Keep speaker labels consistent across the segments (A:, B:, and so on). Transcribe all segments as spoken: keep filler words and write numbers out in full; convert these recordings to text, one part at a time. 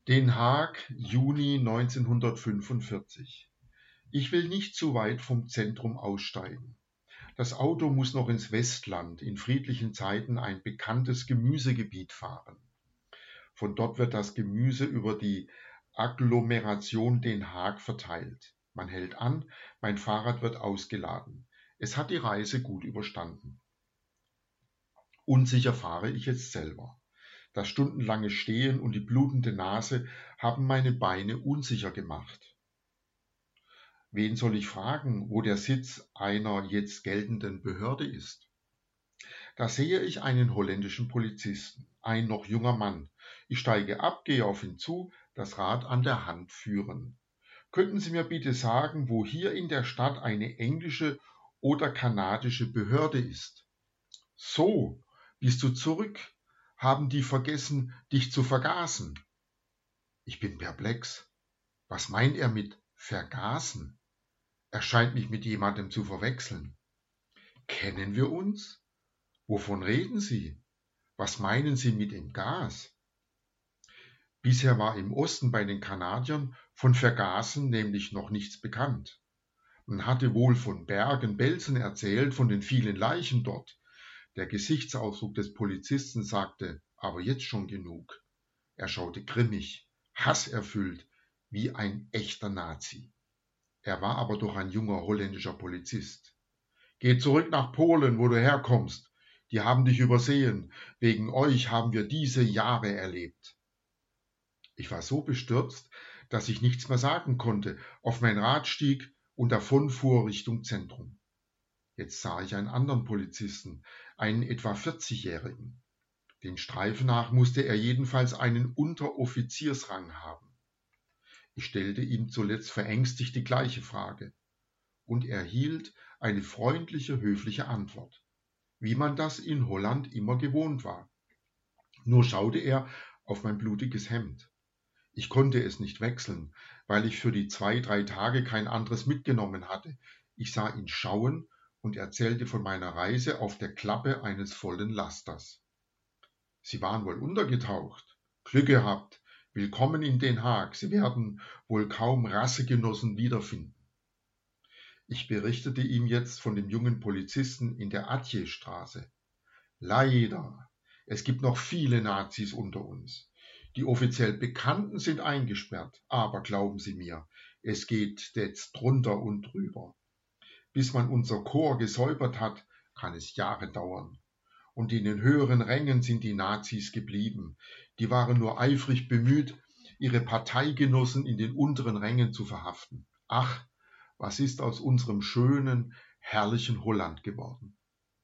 A: Den Haag, Juni neunzehnhundertfünfundvierzig. Ich will nicht zu weit vom Zentrum aussteigen. Das Auto muss noch ins Westland, in friedlichen Zeiten ein bekanntes Gemüsegebiet fahren. Von dort wird das Gemüse über die Agglomeration Den Haag verteilt. Man hält an, mein Fahrrad wird ausgeladen. Es hat die Reise gut überstanden. Unsicher fahre ich jetzt selber. Das stundenlange Stehen und die blutende Nase haben meine Beine unsicher gemacht. Wen soll ich fragen, wo der Sitz einer jetzt geltenden Behörde ist? Da sehe ich einen holländischen Polizisten, ein noch junger Mann. Ich steige ab, gehe auf ihn zu, das Rad an der Hand führen. Könnten Sie mir bitte sagen, wo hier in der Stadt eine englische oder kanadische Behörde ist? So, bist du zurück? Haben die vergessen, dich zu vergaßen? Ich bin perplex. Was meint er mit vergaßen? Er scheint mich mit jemandem zu verwechseln. Kennen wir uns? Wovon reden Sie? Was meinen Sie mit dem Gas? Bisher war im Osten bei den Kanadiern von Vergaßen nämlich noch nichts bekannt. Man hatte wohl von Bergen-Belsen erzählt, von den vielen Leichen dort. Der Gesichtsausdruck des Polizisten sagte, aber jetzt schon genug. Er schaute grimmig, hasserfüllt, wie ein echter Nazi. Er war aber doch ein junger holländischer Polizist. Geh zurück nach Polen, wo du herkommst. Die haben dich übersehen. Wegen euch haben wir diese Jahre erlebt. Ich war so bestürzt, dass ich nichts mehr sagen konnte, auf mein Rad stieg und davonfuhr Richtung Zentrum. Jetzt sah ich einen anderen Polizisten, einen etwa vierzigjährigen. Den Streifen nach musste er jedenfalls einen Unteroffiziersrang haben. Ich stellte ihm zuletzt verängstigt die gleiche Frage und erhielt eine freundliche, höfliche Antwort, wie man das in Holland immer gewohnt war. Nur schaute er auf mein blutiges Hemd. Ich konnte es nicht wechseln, weil ich für die zwei, drei Tage kein anderes mitgenommen hatte. Ich sah ihn schauen und erzählte von meiner Reise auf der Klappe eines vollen Lasters. Sie waren wohl untergetaucht. Glück gehabt. Willkommen in Den Haag. Sie werden wohl kaum Rassegenossen wiederfinden. Ich berichtete ihm jetzt von dem jungen Polizisten in der Atjehstraße. Leider, es gibt noch viele Nazis unter uns. Die offiziell Bekannten sind eingesperrt, aber glauben Sie mir, es geht jetzt drunter und drüber. Bis man unser Korps gesäubert hat, kann es Jahre dauern. Und in den höheren Rängen sind die Nazis geblieben. Die waren nur eifrig bemüht, ihre Parteigenossen in den unteren Rängen zu verhaften. Ach, was ist aus unserem schönen, herrlichen Holland geworden?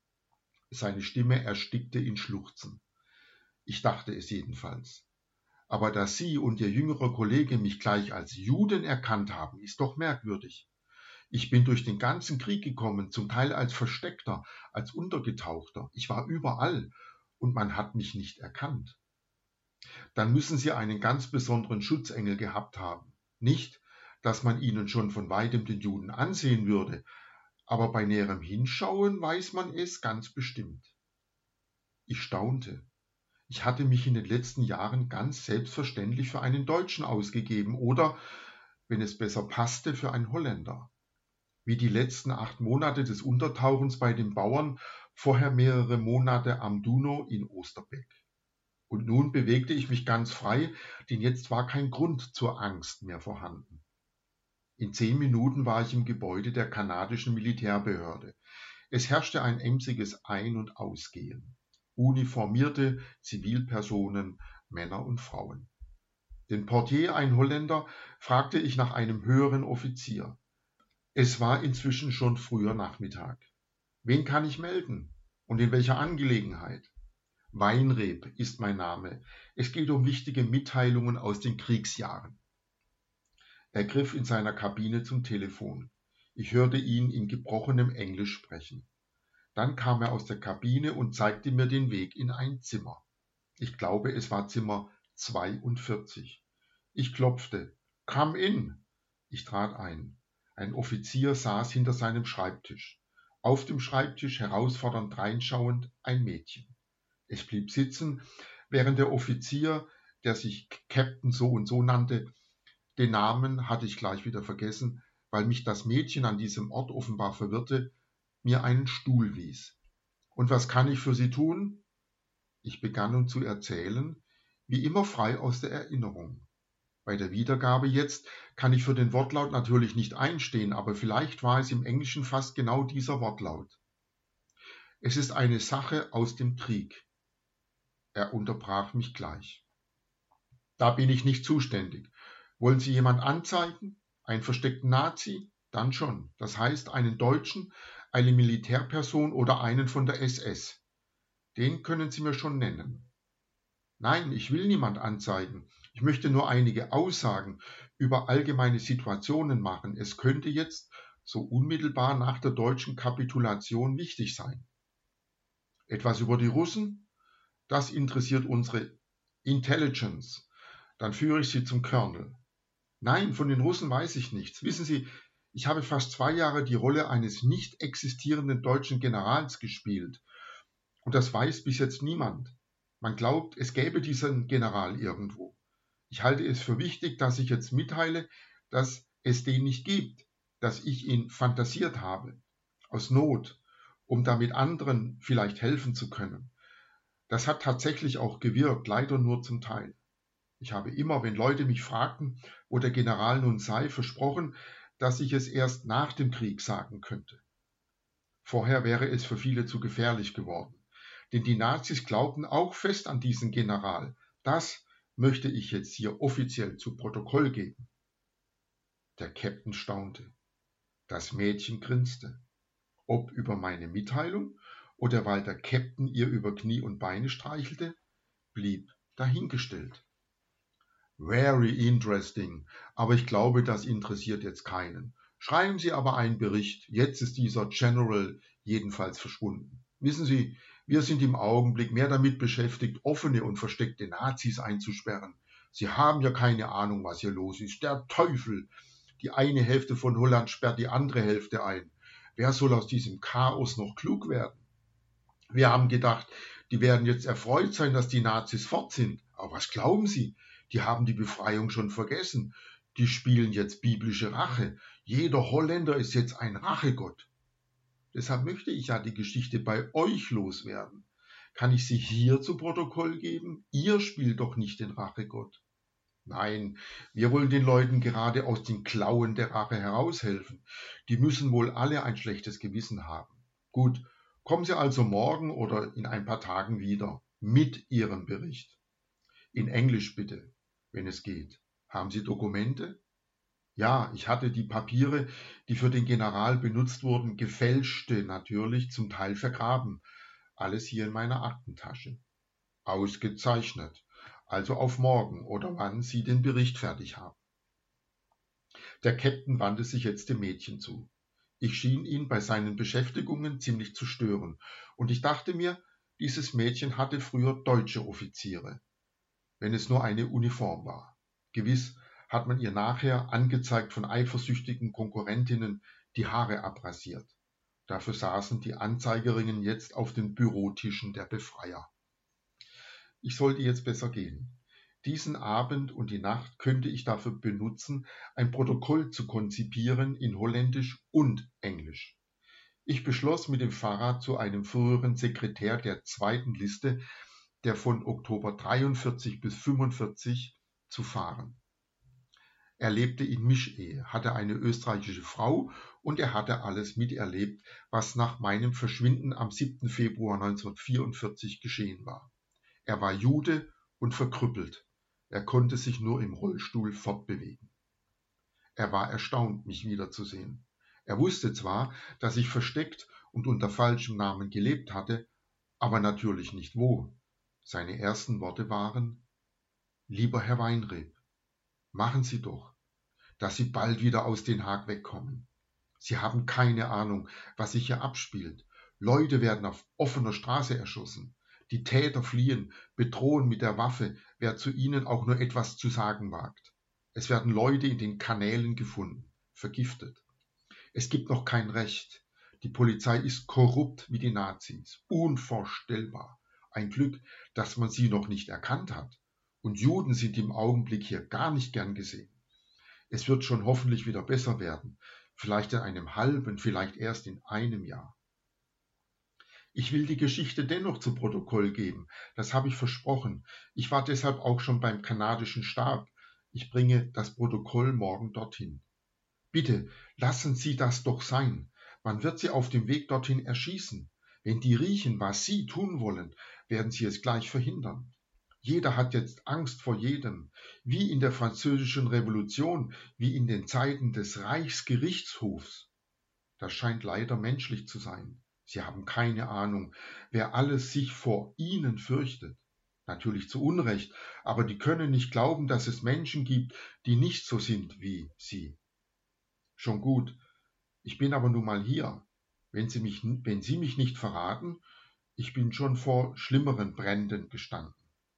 A: Seine Stimme erstickte in Schluchzen. Ich dachte es jedenfalls. Aber dass Sie und Ihr jüngerer Kollege mich gleich als Juden erkannt haben, ist doch merkwürdig. Ich bin durch den ganzen Krieg gekommen, zum Teil als Versteckter, als Untergetauchter. Ich war überall und man hat mich nicht erkannt. Dann müssen Sie einen ganz besonderen Schutzengel gehabt haben. Nicht, dass man Ihnen schon von weitem den Juden ansehen würde, aber bei näherem Hinschauen weiß man es ganz bestimmt. Ich staunte. Ich hatte mich in den letzten Jahren ganz selbstverständlich für einen Deutschen ausgegeben oder, wenn es besser passte, für einen Holländer. Wie die letzten acht Monate des Untertauchens bei den Bauern, vorher mehrere Monate am Duno in Oosterbeek. Und nun bewegte ich mich ganz frei, denn jetzt war kein Grund zur Angst mehr vorhanden. In zehn Minuten war ich im Gebäude der kanadischen Militärbehörde. Es herrschte ein emsiges Ein- und Ausgehen. Uniformierte Zivilpersonen, Männer und Frauen. Den Portier, ein Holländer, fragte ich nach einem höheren Offizier. Es war inzwischen schon früher Nachmittag. Wen kann ich melden? Und in welcher Angelegenheit? Weinreb ist mein Name. Es geht um wichtige Mitteilungen aus den Kriegsjahren. Er griff in seiner Kabine zum Telefon. Ich hörte ihn in gebrochenem Englisch sprechen. Dann kam er aus der Kabine und zeigte mir den Weg in ein Zimmer. Ich glaube, es war Zimmer zweiundvierzig. Ich klopfte. Come in! Ich trat ein. Ein Offizier saß hinter seinem Schreibtisch. Auf dem Schreibtisch, herausfordernd reinschauend, ein Mädchen. Es blieb sitzen, während der Offizier der sich Captain so und so nannte. Den Namen hatte ich gleich wieder vergessen, weil mich das Mädchen an diesem Ort offenbar verwirrte, mir einen Stuhl wies. Und was kann ich für Sie tun? Ich begann nun zu erzählen, wie immer frei aus der Erinnerung. Bei der Wiedergabe jetzt kann ich für den Wortlaut natürlich nicht einstehen, aber vielleicht war es im Englischen fast genau dieser Wortlaut. Es ist eine Sache aus dem Krieg. Er unterbrach mich gleich. Da bin ich nicht zuständig. Wollen Sie jemand anzeigen? Einen versteckten Nazi? Dann schon. Das heißt einen Deutschen, eine Militärperson oder einen von der S S. Den können Sie mir schon nennen. Nein, ich will niemand anzeigen. Ich möchte nur einige Aussagen über allgemeine Situationen machen. Es könnte jetzt so unmittelbar nach der deutschen Kapitulation wichtig sein. Etwas über die Russen? Das interessiert unsere Intelligence. Dann führe ich Sie zum Colonel. Nein, von den Russen weiß ich nichts. Wissen Sie, ich habe fast zwei Jahre die Rolle eines nicht existierenden deutschen Generals gespielt. Und das weiß bis jetzt niemand. Man glaubt, es gäbe diesen General irgendwo. Ich halte es für wichtig, dass ich jetzt mitteile, dass es den nicht gibt, dass ich ihn fantasiert habe, aus Not, um damit anderen vielleicht helfen zu können. Das hat tatsächlich auch gewirkt, leider nur zum Teil. Ich habe immer, wenn Leute mich fragten, wo der General nun sei, versprochen, dass ich es erst nach dem Krieg sagen könnte. Vorher wäre es für viele zu gefährlich geworden. Denn die Nazis glaubten auch fest an diesen General. Das möchte ich jetzt hier offiziell zu Protokoll geben. Der Captain staunte. Das Mädchen grinste. Ob über meine Mitteilung oder weil der Captain ihr über Knie und Beine streichelte, blieb dahingestellt. Very interesting, aber ich glaube, das interessiert jetzt keinen. Schreiben Sie aber einen Bericht. Jetzt ist dieser General jedenfalls verschwunden. Wissen Sie, wir sind im Augenblick mehr damit beschäftigt, offene und versteckte Nazis einzusperren. Sie haben ja keine Ahnung, was hier los ist. Der Teufel! Die eine Hälfte von Holland sperrt die andere Hälfte ein. Wer soll aus diesem Chaos noch klug werden? Wir haben gedacht, die werden jetzt erfreut sein, dass die Nazis fort sind. Aber was glauben Sie? Die haben die Befreiung schon vergessen. Die spielen jetzt biblische Rache. Jeder Holländer ist jetzt ein Rachegott. Deshalb möchte ich ja die Geschichte bei euch loswerden. Kann ich sie hier zu Protokoll geben? Ihr spielt doch nicht den Rachegott. Nein, wir wollen den Leuten gerade aus den Klauen der Rache heraushelfen. Die müssen wohl alle ein schlechtes Gewissen haben. Gut, kommen Sie also morgen oder in ein paar Tagen wieder mit Ihrem Bericht. In Englisch bitte, wenn es geht. Haben Sie Dokumente? Ja, ich hatte die Papiere, die für den General benutzt wurden, gefälschte natürlich, zum Teil vergraben. Alles hier in meiner Aktentasche. Ausgezeichnet. Also auf morgen oder wann Sie den Bericht fertig haben. Der Captain wandte sich jetzt dem Mädchen zu. Ich schien ihn bei seinen Beschäftigungen ziemlich zu stören, und ich dachte mir, dieses Mädchen hatte früher deutsche Offiziere, wenn es nur eine Uniform war. Gewiss hat man ihr nachher, angezeigt von eifersüchtigen Konkurrentinnen, die Haare abrasiert. Dafür saßen die Anzeigerinnen jetzt auf den Bürotischen der Befreier. Ich sollte jetzt besser gehen. Diesen Abend und die Nacht könnte ich dafür benutzen, ein Protokoll zu konzipieren in Holländisch und Englisch. Ich beschloss, mit dem Fahrrad zu einem früheren Sekretär der zweiten Liste, der von Oktober dreiundvierzig bis fünfundvierzig, zu fahren. Er lebte in Mischehe, hatte eine österreichische Frau und er hatte alles miterlebt, was nach meinem Verschwinden am siebten Februar neunzehnhundertvierundvierzig geschehen war. Er war Jude und verkrüppelt. Er konnte sich nur im Rollstuhl fortbewegen. Er war erstaunt, mich wiederzusehen. Er wusste zwar, dass ich versteckt und unter falschem Namen gelebt hatte, aber natürlich nicht wo. Seine ersten Worte waren: Lieber Herr Weinreb, machen Sie doch, dass Sie bald wieder aus Den Haag wegkommen. Sie haben keine Ahnung, was sich hier abspielt. Leute werden auf offener Straße erschossen. Die Täter fliehen, bedrohen mit der Waffe, wer zu ihnen auch nur etwas zu sagen wagt. Es werden Leute in den Kanälen gefunden, vergiftet. Es gibt noch kein Recht. Die Polizei ist korrupt wie die Nazis. Unvorstellbar. Ein Glück, dass man sie noch nicht erkannt hat. Und Juden sind im Augenblick hier gar nicht gern gesehen. Es wird schon hoffentlich wieder besser werden, vielleicht in einem halben, vielleicht erst in einem Jahr. Ich will die Geschichte dennoch zu Protokoll geben, das habe ich versprochen. Ich war deshalb auch schon beim kanadischen Stab. Ich bringe das Protokoll morgen dorthin. Bitte, lassen Sie das doch sein. Man wird Sie auf dem Weg dorthin erschießen. Wenn die riechen, was Sie tun wollen, werden Sie es gleich verhindern. Jeder hat jetzt Angst vor jedem, wie in der Französischen Revolution, wie in den Zeiten des Reichsgerichtshofs. Das scheint leider menschlich zu sein. Sie haben keine Ahnung, wer alles sich vor ihnen fürchtet. Natürlich zu Unrecht, aber die können nicht glauben, dass es Menschen gibt, die nicht so sind wie sie. Schon gut, ich bin aber nun mal hier. Wenn Sie mich, wenn Sie mich nicht verraten, ich bin schon vor schlimmeren Bränden gestanden.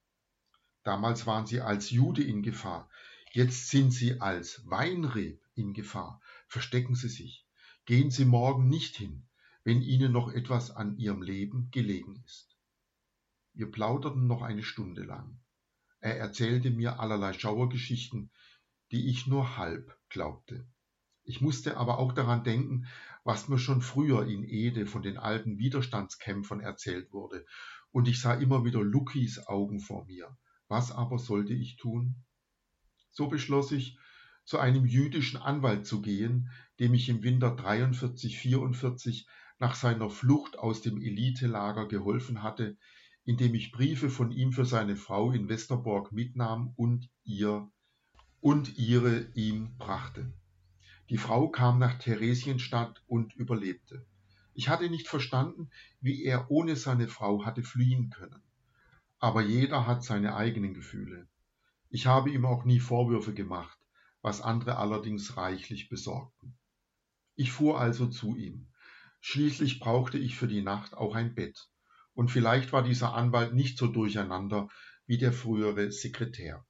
A: Damals waren Sie als Jude in Gefahr. Jetzt sind Sie als Weinreb in Gefahr. Verstecken Sie sich. Gehen Sie morgen nicht hin, wenn Ihnen noch etwas an Ihrem Leben gelegen ist. Wir plauderten noch eine Stunde lang. Er erzählte mir allerlei Schauergeschichten, die ich nur halb glaubte. Ich musste aber auch daran denken, was mir schon früher in Ede von den alten Widerstandskämpfern erzählt wurde, und ich sah immer wieder Luckys Augen vor mir. Was aber sollte ich tun? So beschloss ich, zu einem jüdischen Anwalt zu gehen, dem ich im Winter dreiundvierzig vierundvierzig nach seiner Flucht aus dem Elitelager geholfen hatte, indem ich Briefe von ihm für seine Frau in Westerbork mitnahm und ihr und ihre ihm brachte. Die Frau kam nach Theresienstadt und überlebte. Ich hatte nicht verstanden, wie er ohne seine Frau hatte fliehen können. Aber jeder hat seine eigenen Gefühle. Ich habe ihm auch nie Vorwürfe gemacht, was andere allerdings reichlich besorgten. Ich fuhr also zu ihm. Schließlich brauchte ich für die Nacht auch ein Bett. Und vielleicht war dieser Anwalt nicht so durcheinander wie der frühere Sekretär.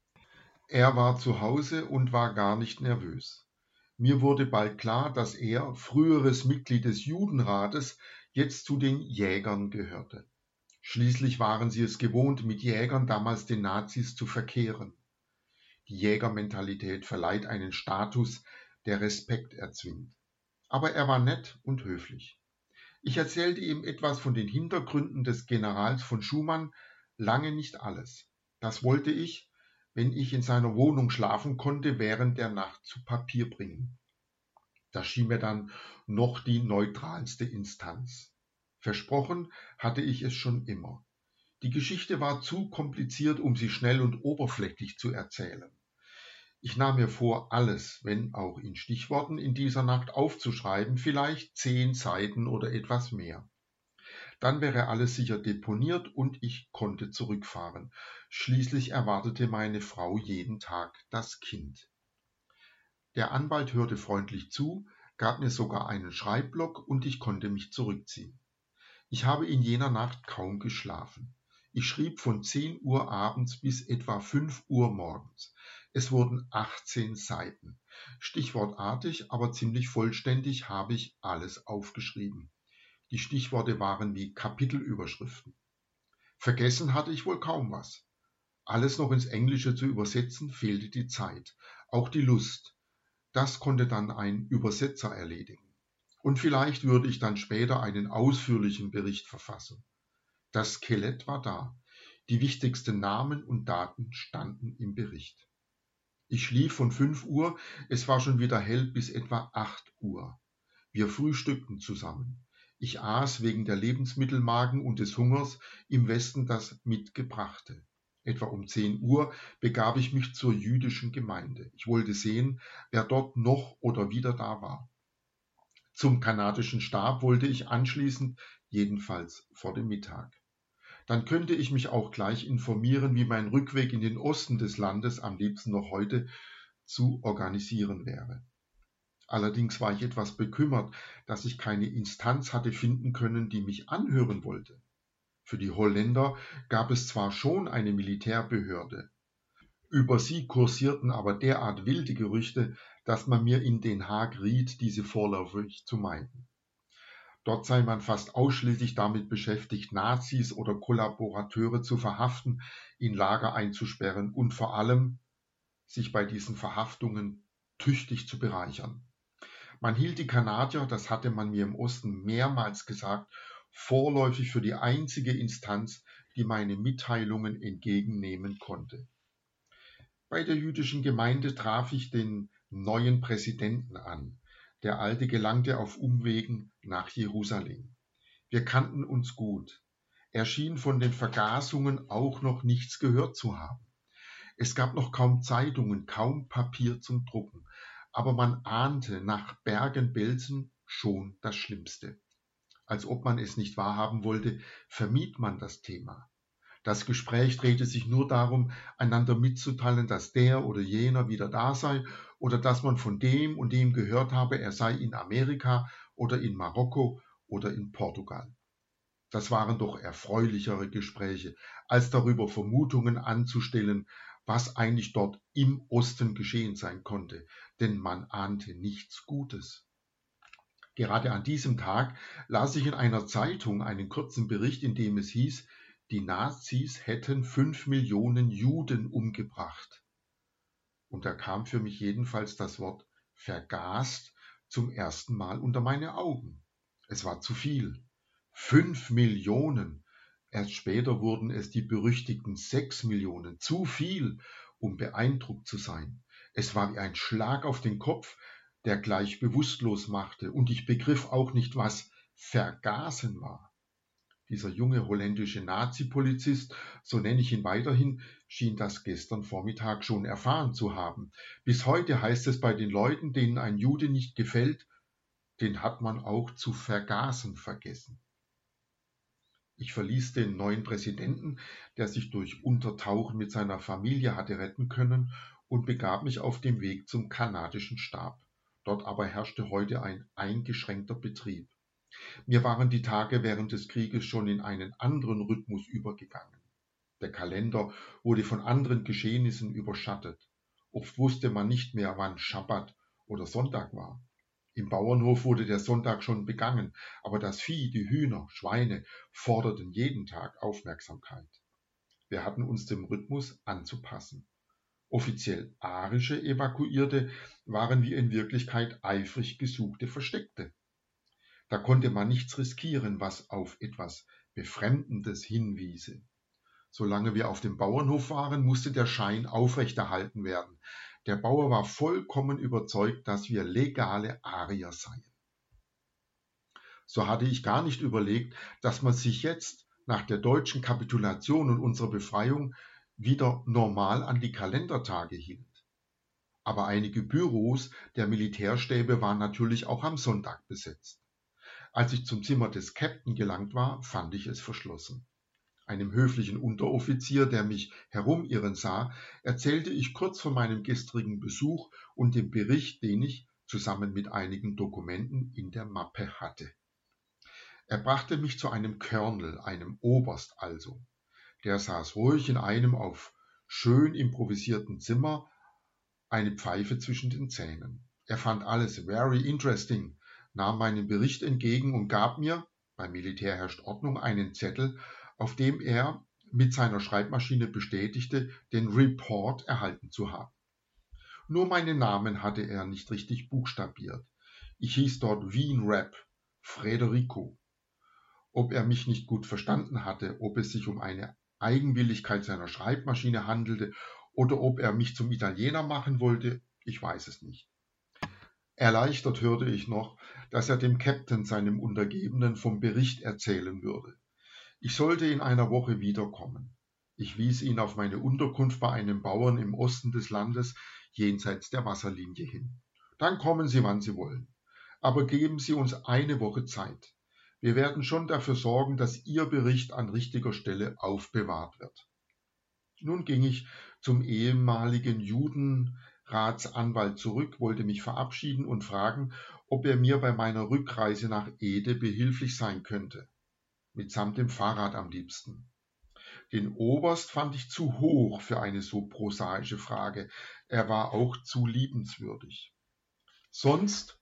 A: Er war zu Hause und war gar nicht nervös. Mir wurde bald klar, dass er, früheres Mitglied des Judenrates, jetzt zu den Jägern gehörte. Schließlich waren sie es gewohnt, mit Jägern damals den Nazis zu verkehren. Die Jägermentalität verleiht einen Status, der Respekt erzwingt. Aber er war nett und höflich. Ich erzählte ihm etwas von den Hintergründen des Generals von Schumann, lange nicht alles. Das wollte ich, wenn ich in seiner Wohnung schlafen konnte, während der Nacht zu Papier bringen. Das schien mir dann noch die neutralste Instanz. Versprochen hatte ich es schon immer. Die Geschichte war zu kompliziert, um sie schnell und oberflächlich zu erzählen. Ich nahm mir vor, alles, wenn auch in Stichworten, in dieser Nacht aufzuschreiben, vielleicht zehn Seiten oder etwas mehr. Dann wäre alles sicher deponiert und ich konnte zurückfahren. Schließlich erwartete meine Frau jeden Tag das Kind. Der Anwalt hörte freundlich zu, gab mir sogar einen Schreibblock und ich konnte mich zurückziehen. Ich habe in jener Nacht kaum geschlafen. Ich schrieb von zehn Uhr abends bis etwa fünf Uhr morgens. Es wurden achtzehn Seiten. Stichwortartig, aber ziemlich vollständig habe ich alles aufgeschrieben. Die Stichworte waren wie Kapitelüberschriften. Vergessen hatte ich wohl kaum was. Alles noch ins Englische zu übersetzen, fehlte die Zeit, auch die Lust. Das konnte dann ein Übersetzer erledigen. Und vielleicht würde ich dann später einen ausführlichen Bericht verfassen. Das Skelett war da. Die wichtigsten Namen und Daten standen im Bericht. Ich schlief von fünf Uhr, es war schon wieder hell, bis etwa acht Uhr. Wir frühstückten zusammen. Ich aß wegen der Lebensmittelmagen und des Hungers im Westen das Mitgebrachte. Etwa um zehn Uhr begab ich mich zur jüdischen Gemeinde. Ich wollte sehen, wer dort noch oder wieder da war. Zum kanadischen Stab wollte ich anschließend, jedenfalls vor dem Mittag. Dann könnte ich mich auch gleich informieren, wie mein Rückweg in den Osten des Landes, am liebsten noch heute, zu organisieren wäre. Allerdings war ich etwas bekümmert, dass ich keine Instanz hatte finden können, die mich anhören wollte. Für die Holländer gab es zwar schon eine Militärbehörde, über sie kursierten aber derart wilde Gerüchte, dass man mir in Den Haag riet, diese vorläufig zu meiden. Dort sei man fast ausschließlich damit beschäftigt, Nazis oder Kollaborateure zu verhaften, in Lager einzusperren und vor allem sich bei diesen Verhaftungen tüchtig zu bereichern. Man hielt die Kanadier, das hatte man mir im Osten mehrmals gesagt, vorläufig für die einzige Instanz, die meine Mitteilungen entgegennehmen konnte. Bei der jüdischen Gemeinde traf ich den neuen Präsidenten an. Der Alte gelangte auf Umwegen nach Jerusalem. Wir kannten uns gut. Er schien von den Vergasungen auch noch nichts gehört zu haben. Es gab noch kaum Zeitungen, kaum Papier zum Drucken, aber man ahnte nach Bergen-Belsen schon das Schlimmste. Als ob man es nicht wahrhaben wollte, vermied man das Thema. Das Gespräch drehte sich nur darum, einander mitzuteilen, dass der oder jener wieder da sei oder dass man von dem und dem gehört habe, er sei in Amerika oder in Marokko oder in Portugal. Das waren doch erfreulichere Gespräche, als darüber Vermutungen anzustellen, was eigentlich dort im Osten geschehen sein konnte, denn man ahnte nichts Gutes. Gerade an diesem Tag las ich in einer Zeitung einen kurzen Bericht, in dem es hieß, die Nazis hätten fünf Millionen Juden umgebracht. Und da kam für mich jedenfalls das Wort vergast zum ersten Mal unter meine Augen. Es war zu viel. Fünf Millionen. Erst später wurden es die berüchtigten sechs Millionen. Zu viel, um beeindruckt zu sein. Es war wie ein Schlag auf den Kopf, der gleich bewusstlos machte. Und ich begriff auch nicht, was vergasen war. Dieser junge holländische Nazi-Polizist, so nenne ich ihn weiterhin, schien das gestern Vormittag schon erfahren zu haben. Bis heute heißt es bei den Leuten, denen ein Jude nicht gefällt, den hat man auch zu vergasen vergessen. Ich verließ den neuen Präsidenten, der sich durch Untertauchen mit seiner Familie hatte retten können, und begab mich auf dem Weg zum kanadischen Stab. Dort aber herrschte heute ein eingeschränkter Betrieb. Mir waren die Tage während des Krieges schon in einen anderen Rhythmus übergegangen. Der Kalender wurde von anderen Geschehnissen überschattet. Oft wusste man nicht mehr, wann Schabbat oder Sonntag war. Im Bauernhof wurde der Sonntag schon begangen, aber das Vieh, die Hühner, Schweine forderten jeden Tag Aufmerksamkeit. Wir hatten uns dem Rhythmus anzupassen. Offiziell arische Evakuierte waren wir in Wirklichkeit eifrig gesuchte Versteckte. Da konnte man nichts riskieren, was auf etwas Befremdendes hinwiese. Solange wir auf dem Bauernhof waren, musste der Schein aufrechterhalten werden. Der Bauer war vollkommen überzeugt, dass wir legale Arier seien. So hatte ich gar nicht überlegt, dass man sich jetzt nach der deutschen Kapitulation und unserer Befreiung wieder normal an die Kalendertage hielt. Aber einige Büros der Militärstäbe waren natürlich auch am Sonntag besetzt. Als ich zum Zimmer des Captain gelangt war, fand ich es verschlossen. Einem höflichen Unteroffizier, der mich herumirren sah, erzählte ich kurz von meinem gestrigen Besuch und dem Bericht, den ich zusammen mit einigen Dokumenten in der Mappe hatte. Er brachte mich zu einem Colonel, einem Oberst also. Der saß ruhig in einem auf schön improvisierten Zimmer, eine Pfeife zwischen den Zähnen. Er fand alles very interesting, nahm meinen Bericht entgegen und gab mir, beim Militär herrscht Ordnung, einen Zettel, auf dem er mit seiner Schreibmaschine bestätigte, den Report erhalten zu haben. Nur meinen Namen hatte er nicht richtig buchstabiert. Ich hieß dort Wien Rap, Frederico. Ob er mich nicht gut verstanden hatte, ob es sich um eine Eigenwilligkeit seiner Schreibmaschine handelte oder ob er mich zum Italiener machen wollte, ich weiß es nicht. Erleichtert hörte ich noch, dass er dem Captain, seinem Untergebenen, vom Bericht erzählen würde. Ich sollte in einer Woche wiederkommen. Ich wies ihn auf meine Unterkunft bei einem Bauern im Osten des Landes, jenseits der Wasserlinie hin. Dann kommen Sie, wann Sie wollen. Aber geben Sie uns eine Woche Zeit. Wir werden schon dafür sorgen, dass Ihr Bericht an richtiger Stelle aufbewahrt wird. Nun ging ich zum ehemaligen Judenratsanwalt zurück, wollte mich verabschieden und fragen, ob er mir bei meiner Rückreise nach Ede behilflich sein könnte. Mitsamt dem Fahrrad am liebsten. Den Oberst fand ich zu hoch für eine so prosaische Frage. Er war auch zu liebenswürdig. Sonst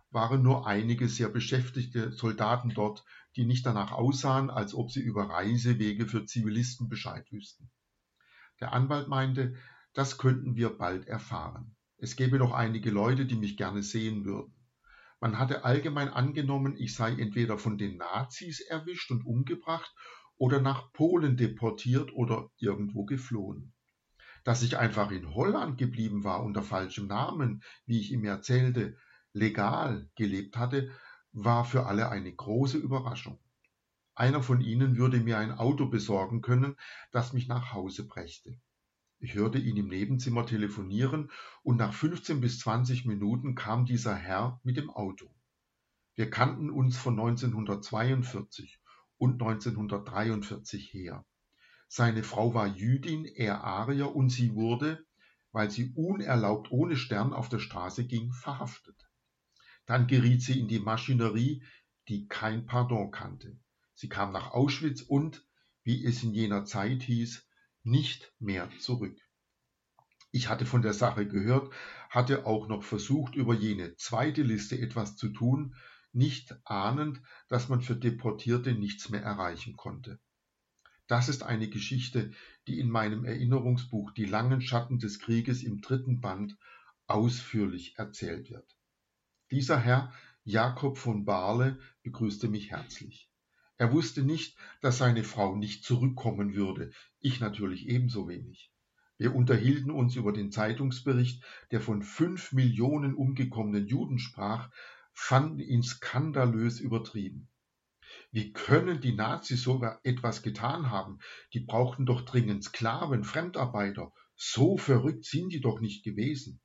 A: waren nur einige sehr beschäftigte Soldaten dort, die nicht danach aussahen, als ob sie über Reisewege für Zivilisten Bescheid wüssten. Der Anwalt meinte, das könnten wir bald erfahren. Es gäbe noch einige Leute, die mich gerne sehen würden. Man hatte allgemein angenommen, ich sei entweder von den Nazis erwischt und umgebracht oder nach Polen deportiert oder irgendwo geflohen. Dass ich einfach in Holland geblieben war unter falschem Namen, wie ich ihm erzählte, legal gelebt hatte, war für alle eine große Überraschung. Einer von ihnen würde mir ein Auto besorgen können, das mich nach Hause brächte. Ich hörte ihn im Nebenzimmer telefonieren und nach fünfzehn bis zwanzig Minuten kam dieser Herr mit dem Auto. Wir kannten uns von neunzehnhundertzweiundvierzig und neunzehnhundertdreiundvierzig her. Seine Frau war Jüdin, er Arier, und sie wurde, weil sie unerlaubt ohne Stern auf der Straße ging, verhaftet. Dann geriet sie in die Maschinerie, die kein Pardon kannte. Sie kam nach Auschwitz und, wie es in jener Zeit hieß, nicht mehr zurück. Ich hatte von der Sache gehört, hatte auch noch versucht, über jene zweite Liste etwas zu tun, nicht ahnend, dass man für Deportierte nichts mehr erreichen konnte. Das ist eine Geschichte, die in meinem Erinnerungsbuch Die langen Schatten des Krieges im dritten Band ausführlich erzählt wird. Dieser Herr, Jakob von Barle, begrüßte mich herzlich. Er wusste nicht, dass seine Frau nicht zurückkommen würde, ich natürlich ebenso wenig. Wir unterhielten uns über den Zeitungsbericht, der von fünf Millionen umgekommenen Juden sprach, fanden ihn skandalös übertrieben. Wie können die Nazis so etwas getan haben? Die brauchten doch dringend Sklaven, Fremdarbeiter. So verrückt sind die doch nicht gewesen.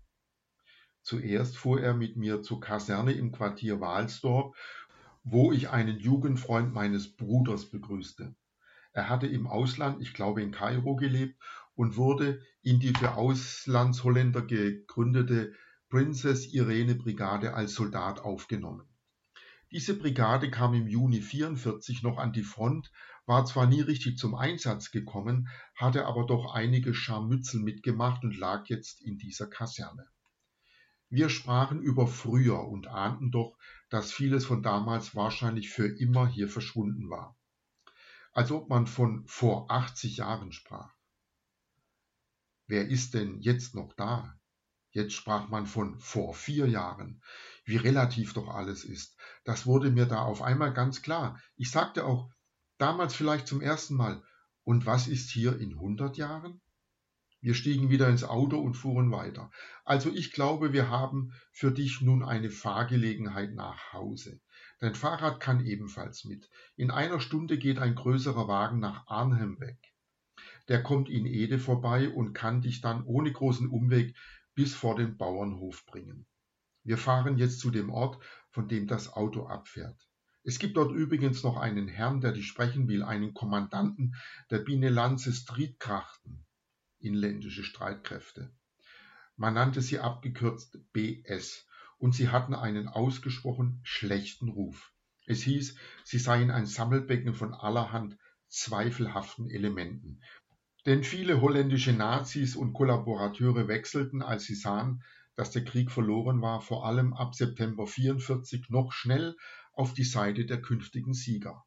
A: Zuerst fuhr er mit mir zur Kaserne im Quartier Wahlsdorf, wo ich einen Jugendfreund meines Bruders begrüßte. Er hatte im Ausland, ich glaube in Kairo, gelebt und wurde in die für Auslandsholländer gegründete Princess Irene Brigade als Soldat aufgenommen. Diese Brigade kam im Juni neunzehnhundertvierundvierzig noch an die Front, war zwar nie richtig zum Einsatz gekommen, hatte aber doch einige Scharmützel mitgemacht und lag jetzt in dieser Kaserne. Wir sprachen über früher und ahnten doch, dass vieles von damals wahrscheinlich für immer hier verschwunden war. Als ob man von vor achtzig Jahren sprach. Wer ist denn jetzt noch da? Jetzt sprach man von vor vier Jahren. Wie relativ doch alles ist. Das wurde mir da auf einmal ganz klar. Ich sagte auch, damals vielleicht zum ersten Mal, und was ist hier in hundert Jahren? Wir stiegen wieder ins Auto und fuhren weiter. Also ich glaube, wir haben für dich nun eine Fahrgelegenheit nach Hause. Dein Fahrrad kann ebenfalls mit. In einer Stunde geht ein größerer Wagen nach Arnhem weg. Der kommt in Ede vorbei und kann dich dann ohne großen Umweg bis vor den Bauernhof bringen. Wir fahren jetzt zu dem Ort, von dem das Auto abfährt. Es gibt dort übrigens noch einen Herrn, der dich sprechen will, einen Kommandanten der Binelandse Strijdkrachten, inländische Streitkräfte. Man nannte sie abgekürzt B S und sie hatten einen ausgesprochen schlechten Ruf. Es hieß, sie seien ein Sammelbecken von allerhand zweifelhaften Elementen. Denn viele holländische Nazis und Kollaborateure wechselten, als sie sahen, dass der Krieg verloren war, vor allem ab September neunzehnhundertvierundvierzig noch schnell auf die Seite der künftigen Sieger.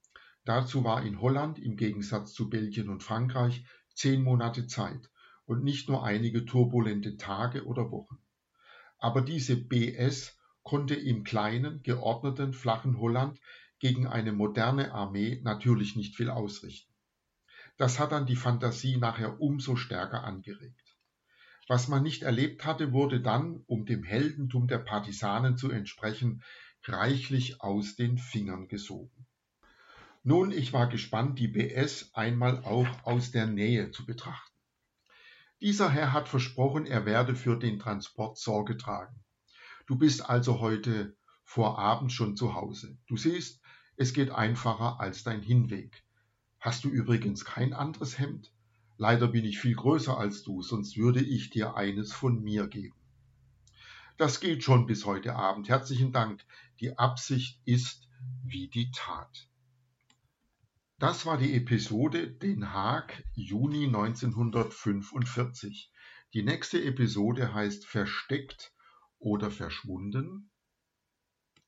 A: Dazu war in Holland im Gegensatz zu Belgien und Frankreich zehn Monate Zeit und nicht nur einige turbulente Tage oder Wochen. Aber diese B S konnte im kleinen, geordneten, flachen Holland gegen eine moderne Armee natürlich nicht viel ausrichten. Das hat dann die Fantasie nachher umso stärker angeregt. Was man nicht erlebt hatte, wurde dann, um dem Heldentum der Partisanen zu entsprechen, reichlich aus den Fingern gesogen. Nun, ich war gespannt, die B S einmal auch aus der Nähe zu betrachten. Dieser Herr hat versprochen, er werde für den Transport Sorge tragen. Du bist also heute vor Abend schon zu Hause. Du siehst, es geht einfacher als dein Hinweg. Hast du übrigens kein anderes Hemd? Leider bin ich viel größer als du, sonst würde ich dir eines von mir geben. Das geht schon bis heute Abend. Herzlichen Dank. Die Absicht ist wie die Tat. Das war die Episode Den Haag, Juni neunzehnhundertfünfundvierzig. Die nächste Episode heißt Versteckt oder Verschwunden.